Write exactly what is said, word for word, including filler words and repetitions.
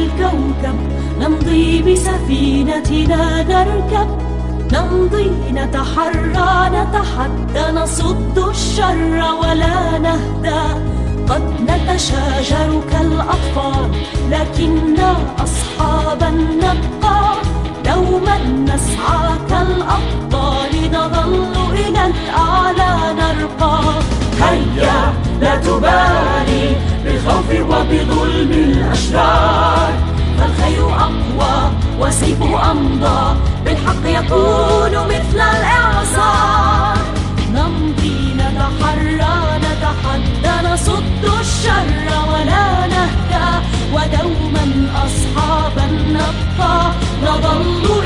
الكوكب، نمضي بسفينتنا نركب، نمضي نتحرى نتحدى، نصد الشر ولا نهدى. قد نتشاجر كالأطفال لكننا أصحابا نبقى، دوما نسعى كالأبطال، نظل إلى الأعلى نرقى. هيا لا تبالي بالخوف وبظلم الأشرار، فالخير أقوى وسيفه أمضى، بالحق يكون مثل الإعصار. نمضي نتحرى نتحدى، نصد الشر ولا نهدى، ودوما أصحابا نبقى، نظل